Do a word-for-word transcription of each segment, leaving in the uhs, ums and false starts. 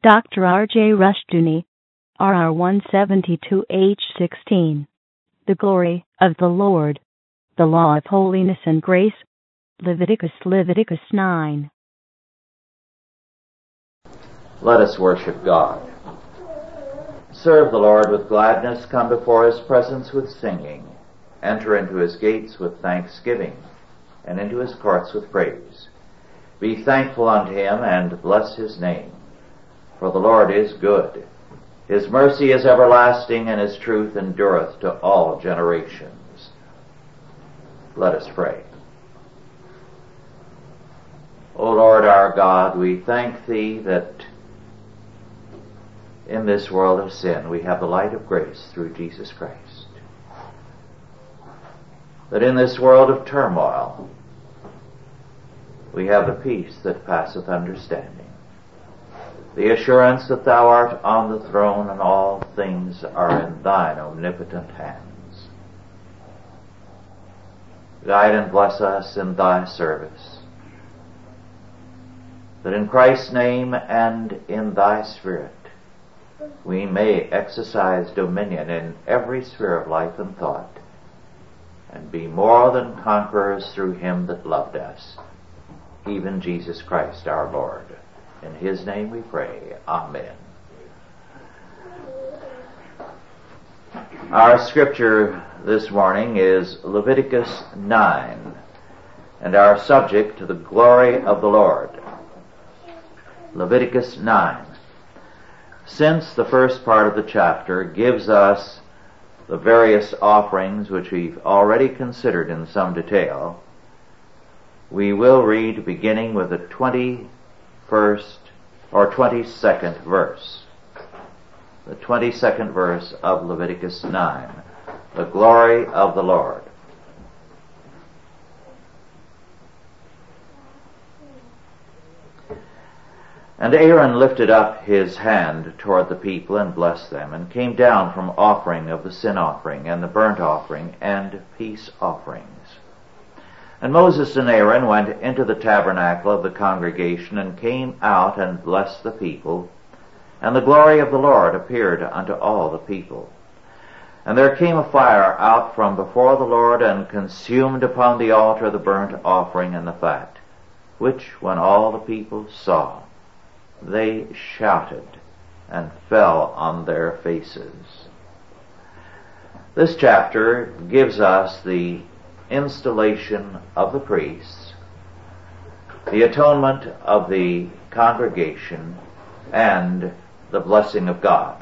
Doctor R J Rushdoony, R R one seventy-two H sixteen. The glory of the Lord. The law of holiness and grace. Leviticus, Leviticus nine. Let us worship God. Serve the Lord with gladness, come before his presence with singing. Enter into his gates with thanksgiving, and into his courts with praise. Be thankful unto him, and bless his name. For the Lord is good. His mercy is everlasting, and his truth endureth to all generations. Let us pray. O Lord our God, we thank thee that in this world of sin we have the light of grace through Jesus Christ. That in this world of turmoil we have the peace that passeth understanding. The assurance that thou art on the throne and all things are in thine omnipotent hands. Guide and bless us in thy service, that in Christ's name and in thy Spirit we may exercise dominion in every sphere of life and thought, and be more than conquerors through him that loved us, even Jesus Christ our Lord. In his name we pray. Amen. Our scripture this morning is Leviticus nine, and our subject, the glory of the Lord. Leviticus nine. Since the first part of the chapter gives us the various offerings which we've already considered in some detail, we will read beginning with the twenty-first or twenty-second verse. The twenty-second verse of Leviticus nine. The glory of the Lord. And Aaron lifted up his hand toward the people and blessed them, and came down from offering of the sin offering and the burnt offering and peace offerings. And Moses and Aaron went into the tabernacle of the congregation, and came out and blessed the people. And the glory of the Lord appeared unto all the people. And there came a fire out from before the Lord, and consumed upon the altar the burnt offering and the fat, which when all the people saw, they shouted and fell on their faces. This chapter gives us the installation of the priests, the atonement of the congregation, and the blessing of God.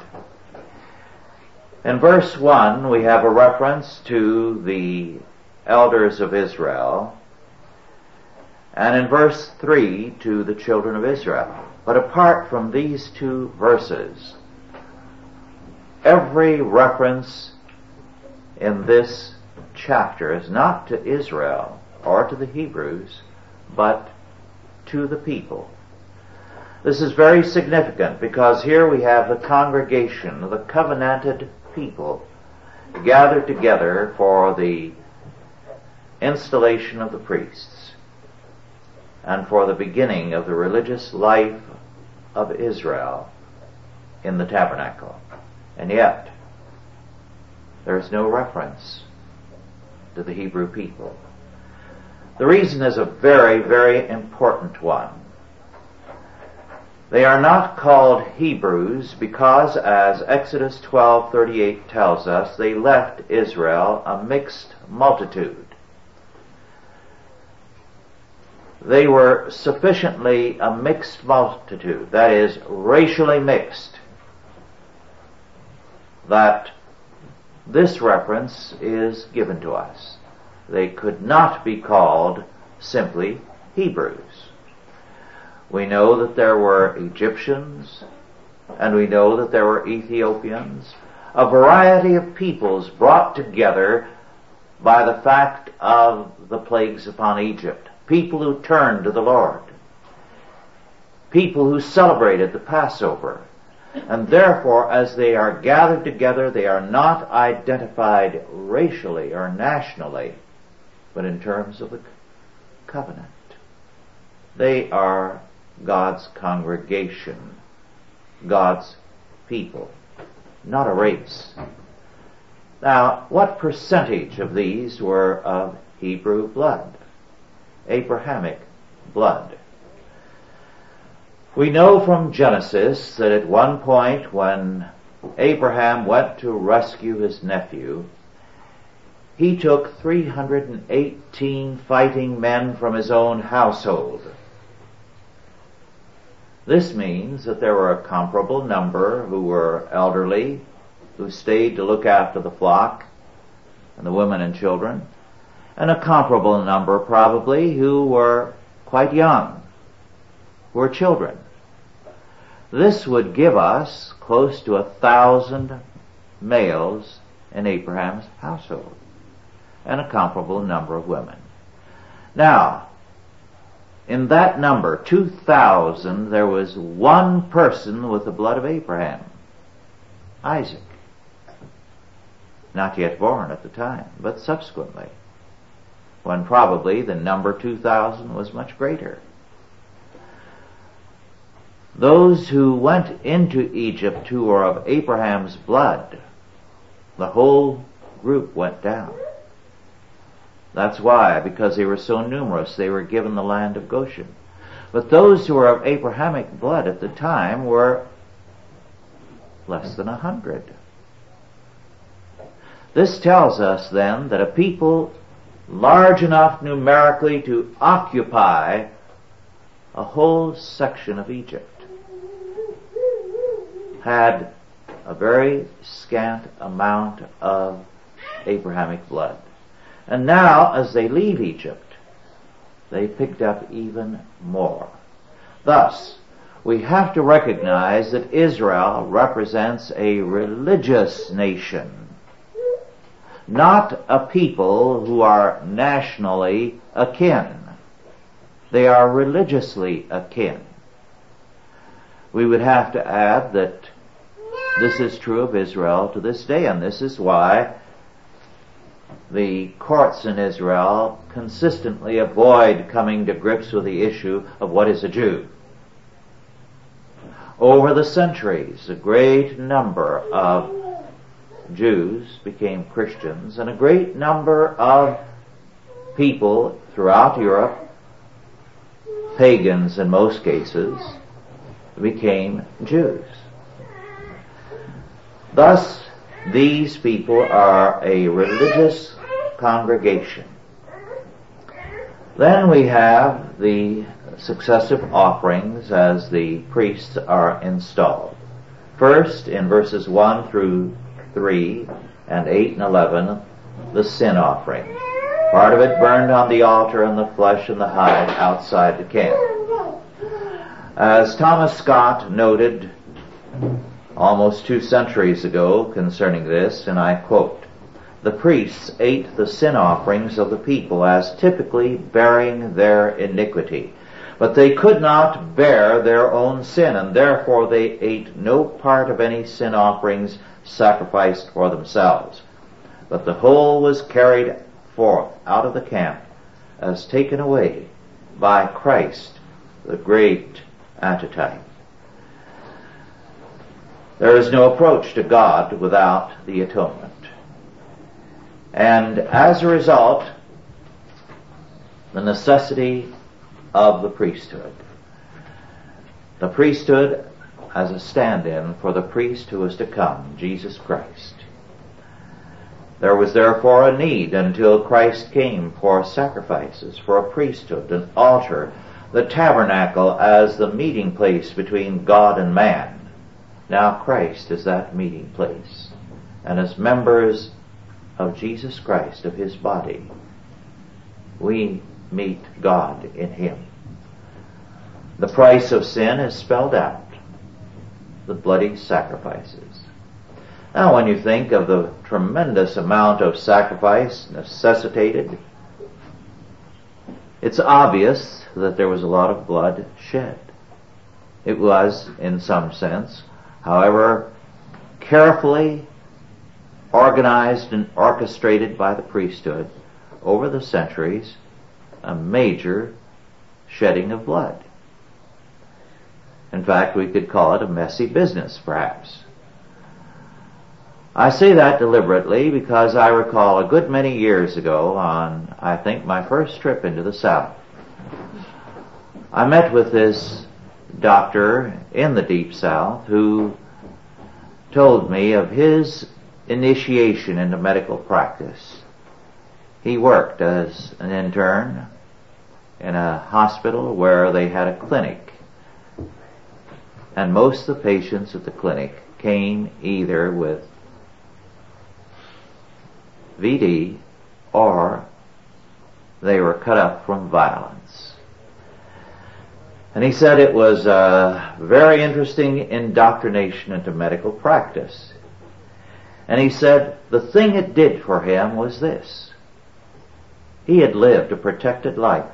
In verse one, we have a reference to the elders of Israel, and in verse three, to the children of Israel. But apart from these two verses, every reference in this chapter is not to Israel or to the Hebrews, but to the people. This is very significant because here we have the congregation, the covenanted people, gathered together for the installation of the priests and for the beginning of the religious life of Israel in the tabernacle. And yet, there is no reference to the Hebrew people. The reason is a very, very important one. They are not called Hebrews because, as Exodus twelve thirty-eight tells us, they left Israel a mixed multitude. They were sufficiently a mixed multitude, that is, racially mixed, that this reference is given to us. They could not be called simply Hebrews. We know that there were Egyptians, and we know that there were Ethiopians, a variety of peoples brought together by the fact of the plagues upon Egypt. People who turned to the Lord. People who celebrated the Passover. And therefore, as they are gathered together, they are not identified racially or nationally, but in terms of the covenant. They are God's congregation God's people, not a race. Now, what percentage of these were of Hebrew blood? Abrahamic blood. We know from Genesis that at one point when Abraham went to rescue his nephew, he took three hundred eighteen fighting men from his own household. This means that there were a comparable number who were elderly, who stayed to look after the flock and the women and children, and a comparable number probably who were quite young, who were children. This would give us close to a thousand males in Abraham's household, and a comparable number of women. Now, in that number, two thousand, there was one person with the blood of Abraham, Isaac. Not yet born at the time, but subsequently, when probably the number two thousand was much greater. Those who went into Egypt who were of Abraham's blood, the whole group went down. That's why, because they were so numerous, they were given the land of Goshen. But those who were of Abrahamic blood at the time were less than a hundred. This tells us then that a people large enough numerically to occupy a whole section of Egypt had a very scant amount of Abrahamic blood. And now, as they leave Egypt, they picked up even more. Thus, we have to recognize that Israel represents a religious nation, not a people who are nationally akin. They are religiously akin. We would have to add that this is true of Israel to this day, and this is why the courts in Israel consistently avoid coming to grips with the issue of what is a Jew. Over the centuries, a great number of Jews became Christians, and a great number of people throughout Europe, pagans in most cases, became Jews. Thus, these people are a religious congregation. Then we have the successive offerings as the priests are installed. First, in verses one through three and eight and eleven, the sin offering. Part of it burned on the altar, and the flesh and the hide outside the camp. As Thomas Scott noted almost two centuries ago concerning this, and I quote, "The priests ate the sin offerings of the people as typically bearing their iniquity, but they could not bear their own sin, and therefore they ate no part of any sin offerings sacrificed for themselves. But the whole was carried forth out of the camp as taken away by Christ, the great antitype." There is no approach to God without the atonement. And as a result, the necessity of the priesthood. The priesthood as a stand-in for the priest who is to come, Jesus Christ. There was therefore a need until Christ came for sacrifices, for a priesthood, an altar, the tabernacle as the meeting place between God and man. Now Christ is that meeting place. And as members of Jesus Christ, of His body, we meet God in Him. The price of sin is spelled out. The bloody sacrifices. Now when you think of the tremendous amount of sacrifice necessitated, it's obvious that there was a lot of blood shed. It was, in some sense, however, carefully organized and orchestrated by the priesthood over the centuries, a major shedding of blood. In fact, we could call it a messy business, perhaps. I say that deliberately because I recall a good many years ago on, I think, my first trip into the South. I met with this doctor in the Deep South who told me of his initiation into medical practice. He worked as an intern in a hospital where they had a clinic, and most of the patients at the clinic came either with V D or they were cut up from violence. And he said it was a very interesting indoctrination into medical practice. And he said the thing it did for him was this: he had lived a protected life,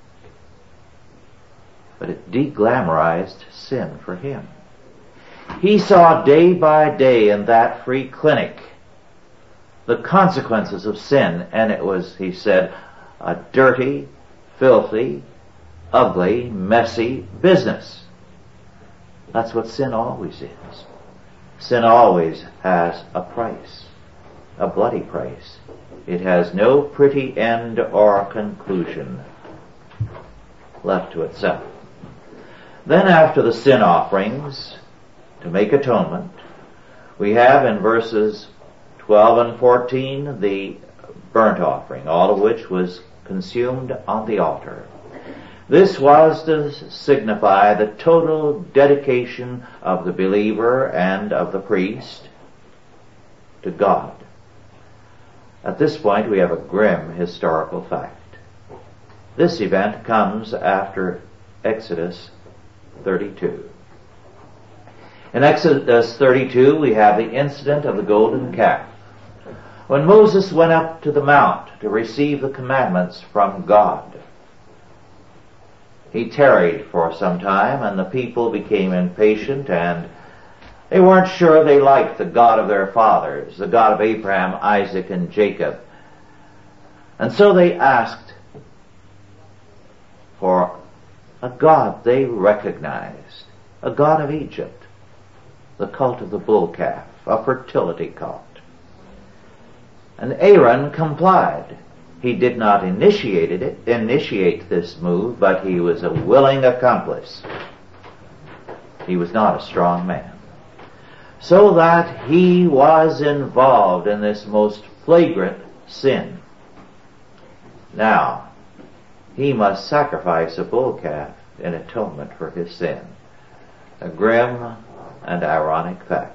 but it de-glamorized sin for him. He saw day by day in that free clinic the consequences of sin, and it was, he said, a dirty, filthy, ugly, messy business. That's what sin always is. Sin always has a price, a bloody price. It has no pretty end or conclusion left to itself. Then after the sin offerings, to make atonement, we have in verses twelve and fourteen the burnt offering, all of which was consumed on the altar. This was to signify the total dedication of the believer and of the priest to God. At this point we have a grim historical fact. This event comes after Exodus thirty-two. In Exodus thirty-two we have the incident of the golden calf. When Moses went up to the mount to receive the commandments from God, he tarried for some time, and the people became impatient, and they weren't sure they liked the God of their fathers, the God of Abraham, Isaac, and Jacob. And so they asked for a God they recognized, a God of Egypt, the cult of the bull calf, a fertility cult. And Aaron complied. He did not initiate it, initiate this move, but he was a willing accomplice. He was not a strong man. So that he was involved in this most flagrant sin. Now, he must sacrifice a bull calf in atonement for his sin. A grim and ironic fact.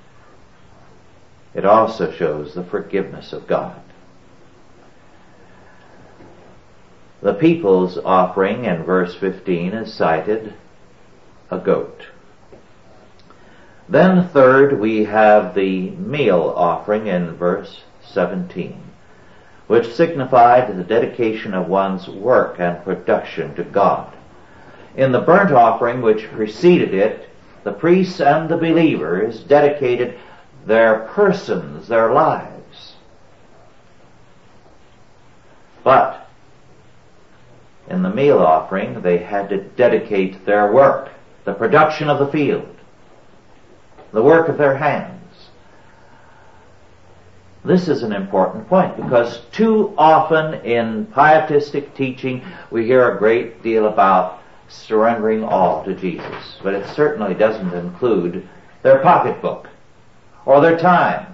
It also shows the forgiveness of God. The people's offering in verse fifteen is cited, a goat. Then third, we have the meal offering in verse seventeen, which signified the dedication of one's work and production to God. In the burnt offering which preceded it, the priests and the believers dedicated their persons, their lives. But in the meal offering, they had to dedicate their work, the production of the field, the work of their hands. This is an important point because too often in pietistic teaching we hear a great deal about surrendering all to Jesus, but it certainly doesn't include their pocketbook or their time.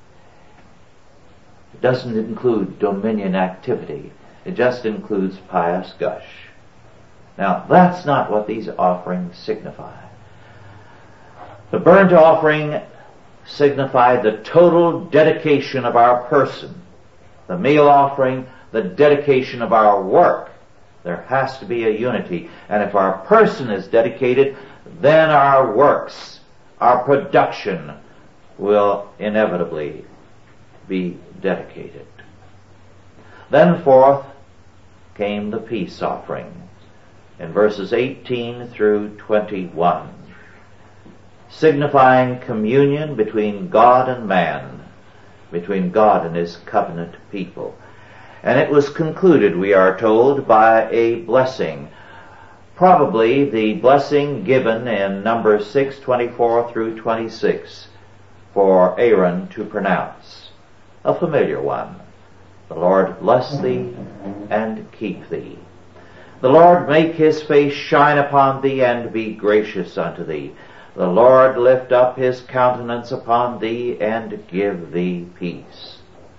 It doesn't include dominion activity. It just includes pious gush. Now, that's not what these offerings signify. The burnt offering signified the total dedication of our person. The meal offering, the dedication of our work. There has to be a unity. And if our person is dedicated, then our works, our production, will inevitably be dedicated. Then forth came the peace offering in verses eighteen through twenty-one, signifying communion between God and man, between God and his covenant people. And it was concluded, we are told, by a blessing, probably the blessing given in Numbers six twenty-four through twenty-six for Aaron to pronounce, a familiar one. The Lord bless thee and keep thee. The Lord make his face shine upon thee and be gracious unto thee. The Lord lift up his countenance upon thee and give thee peace.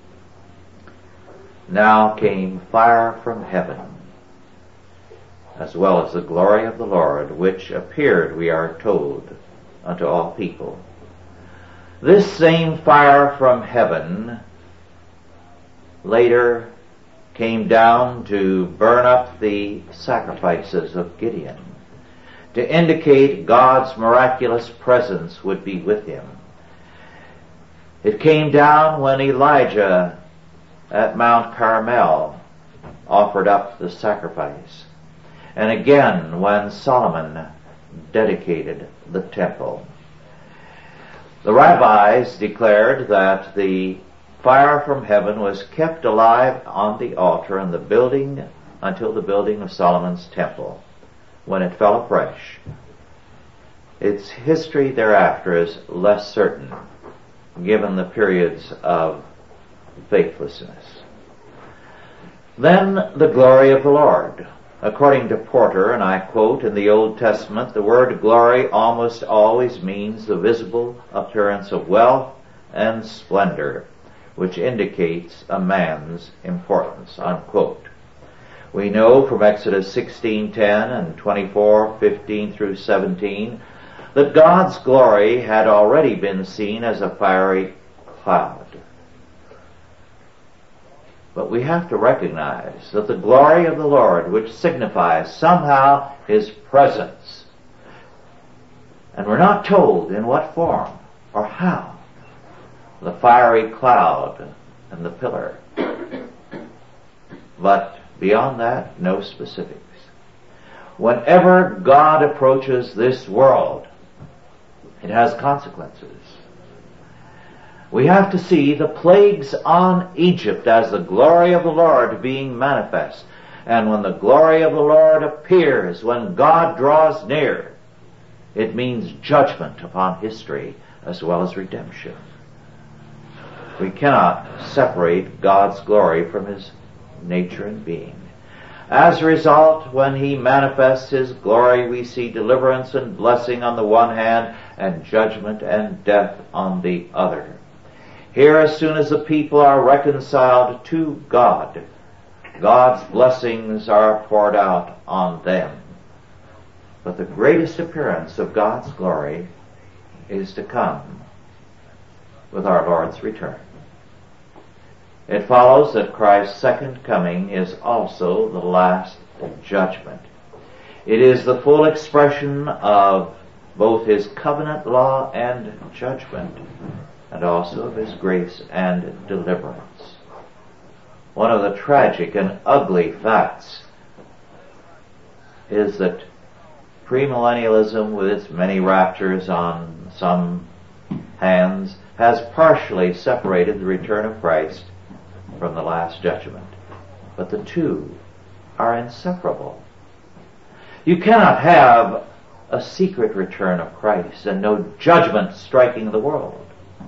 Now came fire from heaven, as well as the glory of the Lord, which appeared, we are told, unto all people. This same fire from heaven later came down to burn up the sacrifices of Gideon, to indicate God's miraculous presence would be with him. It came down when Elijah at Mount Carmel offered up the sacrifice, and again when Solomon dedicated the temple. The rabbis declared that the fire from heaven was kept alive on the altar and the building until the building of Solomon's temple, when it fell afresh. Its history thereafter is less certain, given the periods of faithlessness. Then the glory of the Lord. According to Porter, and I quote, in the Old Testament, the word glory almost always means the visible appearance of wealth and splendor, which indicates a man's importance, unquote. We know from Exodus sixteen ten and twenty-four fifteen through seventeen that God's glory had already been seen as a fiery cloud. But we have to recognize that the glory of the Lord, which signifies somehow his presence, and we're not told in what form or how, the fiery cloud and the pillar. But beyond that, no specifics. Whenever God approaches this world, it has consequences. We have to see the plagues on Egypt as the glory of the Lord being manifest. And when the glory of the Lord appears, when God draws near, it means judgment upon history as well as redemption. We cannot separate God's glory from his nature and being. As a result, when he manifests his glory, we see deliverance and blessing on the one hand and judgment and death on the other. Here, as soon as the people are reconciled to God, God's blessings are poured out on them. But the greatest appearance of God's glory is to come with our Lord's return. It follows that Christ's second coming is also the last judgment. It is the full expression of both his covenant law and judgment, and also of his grace and deliverance. One of the tragic and ugly facts is that premillennialism, with its many raptures on some hands, has partially separated the return of Christ from the last judgment. But the two are inseparable. You cannot have a secret return of Christ and no judgment striking the world.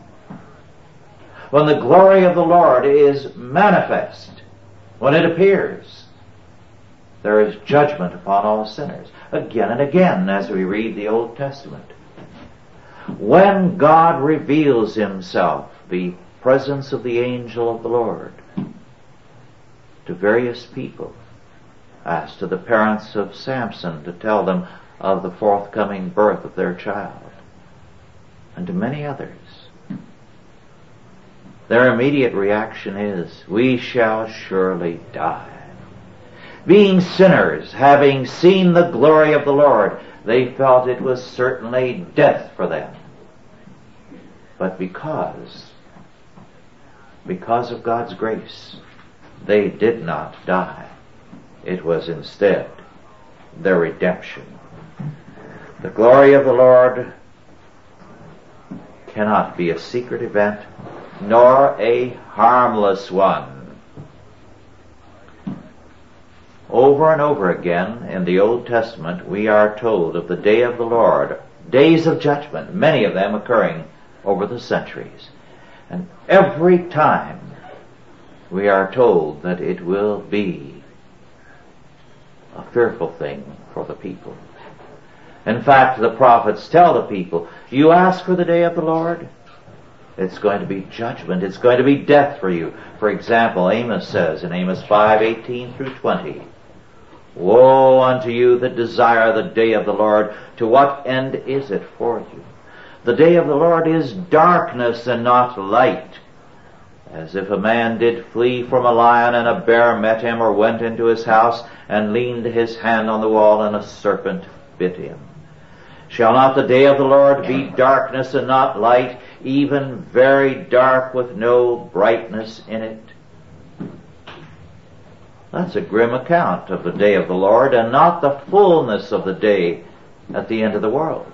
When the glory of the Lord is manifest, when it appears, there is judgment upon all sinners. Again and again, as we read the Old Testament. When God reveals himself, the presence of the angel of the Lord, to various people, as to the parents of Samson to tell them of the forthcoming birth of their child, and to many others, their immediate reaction is, we shall surely die. Being sinners, having seen the glory of the Lord, they felt it was certainly death for them. But because, because of God's grace, they did not die. It was instead their redemption. The glory of the Lord cannot be a secret event, nor a harmless one. O Over and over again in the Old Testament we are told of the day of the Lord, days of judgment, many of them occurring over the centuries. And every time we are told that it will be a fearful thing for the people. In fact, the prophets tell the people, you ask for the day of the Lord? It's going to be judgment. It's going to be death for you. For example, Amos says in Amos five eighteen through twenty, woe unto you that desire the day of the Lord. To what end is it for you? The day of the Lord is darkness and not light. As if a man did flee from a lion and a bear met him, or went into his house and leaned his hand on the wall and a serpent bit him. Shall not the day of the Lord be darkness and not light, even very dark with no brightness in it? That's a grim account of the day of the Lord, and not the fullness of the day at the end of the world.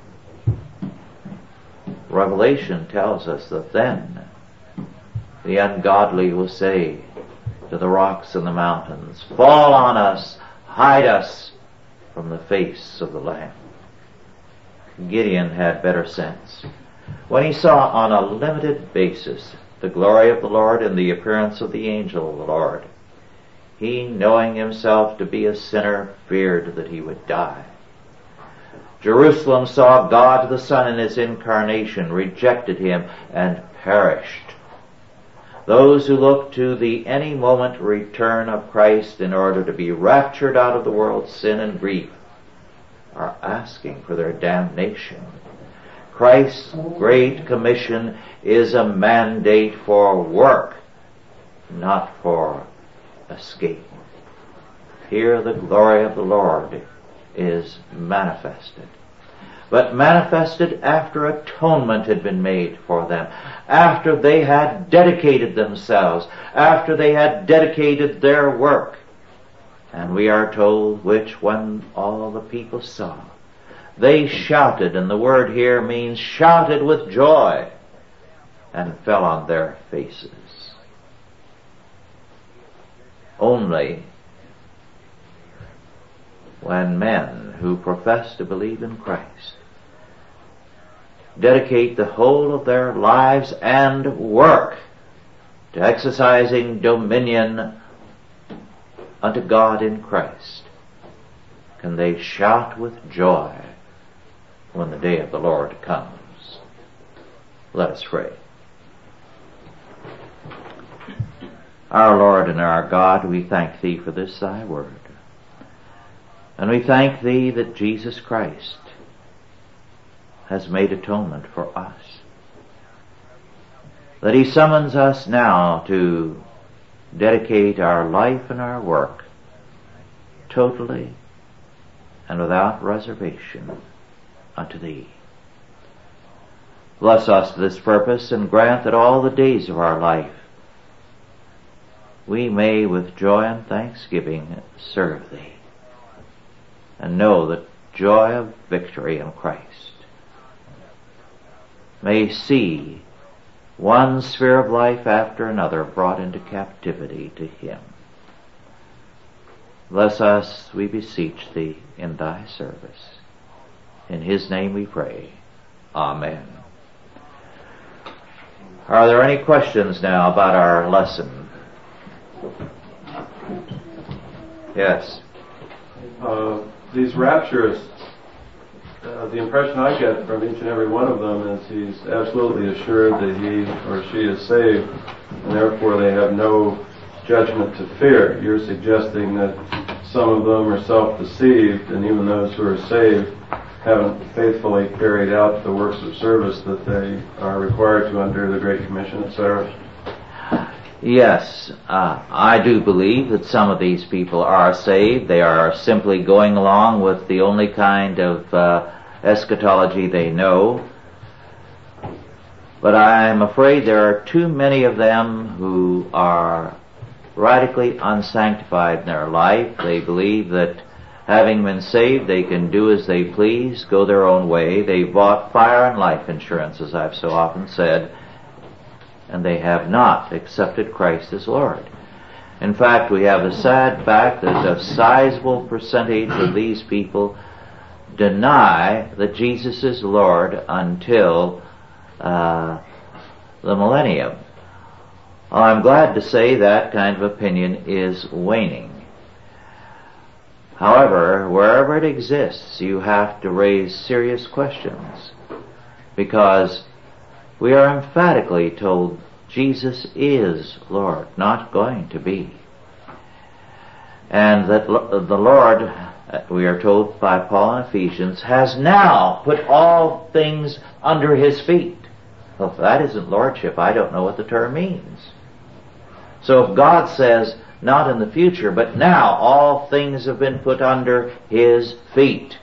Revelation tells us that then the ungodly will say to the rocks and the mountains, fall on us, hide us from the face of the Lamb. Gideon had better sense. When he saw on a limited basis the glory of the Lord and the appearance of the angel of the Lord, he, knowing himself to be a sinner, feared that he would die. Jerusalem saw God the Son in his incarnation, rejected him, and perished. Those who look to the any moment return of Christ in order to be raptured out of the world's sin and grief are asking for their damnation. Christ's great commission is a mandate for work, not for escape. Here the glory of the Lord is manifested. But manifested after atonement had been made for them, after they had dedicated themselves, after they had dedicated their work. And we are told, which when all the people saw, they shouted, and the word here means shouted with joy, and fell on their faces. Only when men who profess to believe in Christ dedicate the whole of their lives and work to exercising dominion unto God in Christ, can they shout with joy when the day of the Lord comes. Let us pray. Our Lord and our God, we thank Thee for this Thy word. And we thank Thee that Jesus Christ has made atonement for us. That He summons us now to dedicate our life and our work totally and without reservation unto Thee. Bless us to this purpose, and grant that all the days of our life we may with joy and thanksgiving serve Thee, and know the joy of victory in Christ. May see one sphere of life after another brought into captivity to Him. Bless us, we beseech Thee, in Thy service. In His name we pray. Amen. Are there any questions now about our lesson? Yes. Uh, these rapturists, uh, the impression I get from each and every one of them is he's absolutely assured that he or she is saved, and therefore they have no judgment to fear. You're suggesting that some of them are self-deceived, and even those who are saved haven't faithfully carried out the works of service that they are required to under the Great Commission, et cetera. Yes, uh, I do believe that some of these people are saved. They are simply going along with the only kind of uh, eschatology they know. But I'm afraid there are too many of them who are radically unsanctified in their life. They believe that having been saved, they can do as they please, go their own way. They bought fire and life insurance, as I've so often said, and they have not accepted Christ as Lord. In fact, we have the sad fact that a sizable percentage of these people deny that Jesus is Lord until uh, the millennium. Well, I'm glad to say that kind of opinion is waning. However, wherever it exists, you have to raise serious questions, because we are emphatically told Jesus is Lord, not going to be. And that the Lord, we are told by Paul in Ephesians, has now put all things under his feet. Well, if that isn't lordship, I don't know what the term means. So if God says, not in the future, but now all things have been put under his feet,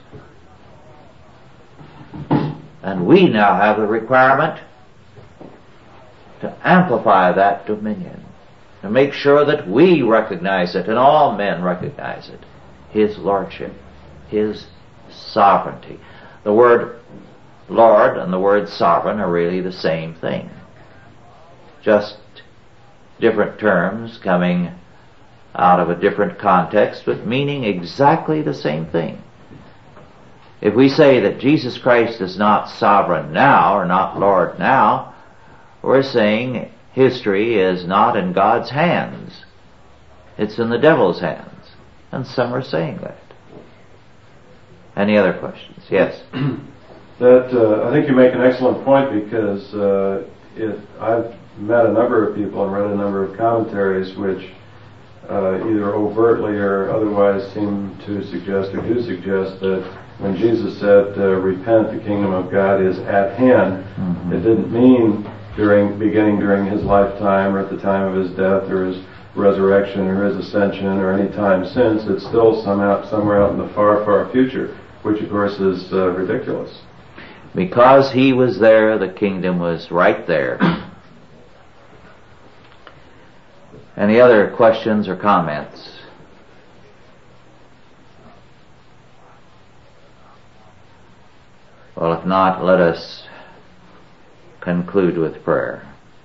and we now have the requirement to amplify that dominion, to make sure that we recognize it and all men recognize it, his lordship, his sovereignty. The word Lord and the word sovereign are really the same thing, just different terms coming out of a different context, but meaning exactly the same thing. If we say that Jesus Christ is not sovereign now, or not Lord now, we're saying history is not in God's hands. It's in the devil's hands. And some are saying that. Any other questions? Yes? That uh, I think you make an excellent point, because uh, it, I've met a number of people and read a number of commentaries which Uh, either overtly or otherwise seem to suggest or do suggest that when Jesus said, uh, repent, the kingdom of God is at hand, mm-hmm. it didn't mean during beginning during his lifetime or at the time of his death or his resurrection or his ascension or any time since. It's still somehow, somewhere out in the far, far future, which of course is uh, ridiculous. Because he was there, the kingdom was right there. Any other questions or comments? Well, if not, let us conclude with prayer.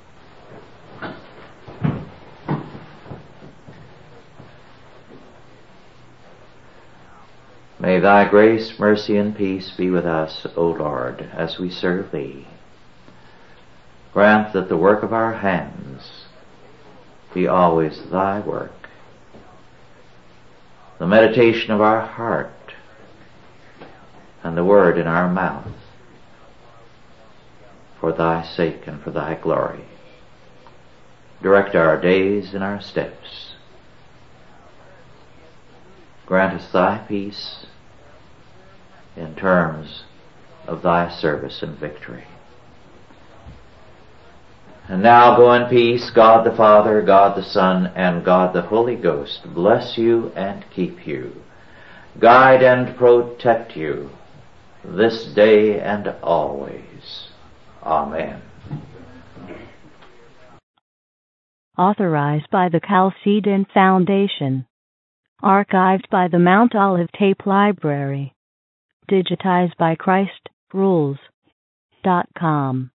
May thy grace, mercy, and peace be with us, O Lord, as we serve thee. Grant that the work of our hands be always thy work, the meditation of our heart, and the word in our mouth, for thy sake and for thy glory. Direct our days and our steps. Grant us thy peace in terms of thy service and victory. And now go in peace. God the Father, God the Son, and God the Holy Ghost bless you and keep you, guide and protect you this day and always. Amen. Authorized by the Chalcedon Foundation. Archived by the Mount Olive Tape Library. Digitized by Christ Rules dot com.